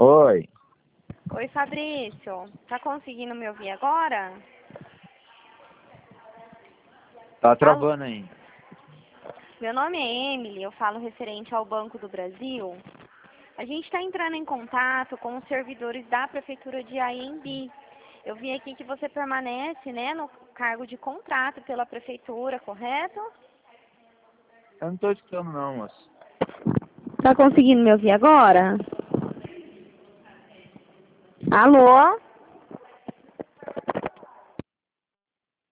Oi, Oi, Fabrício. Tá conseguindo me ouvir agora? tá Alô? travando ainda. Meu nome é Emily, eu falo referente ao Banco do Brasil. A gente está entrando em contato com os servidores da Prefeitura de Anhembi. Eu vi aqui que você permanece, né, no cargo de contrato pela Prefeitura, correto? Eu não tô escutando não, moço. Tá conseguindo me ouvir agora? Alô?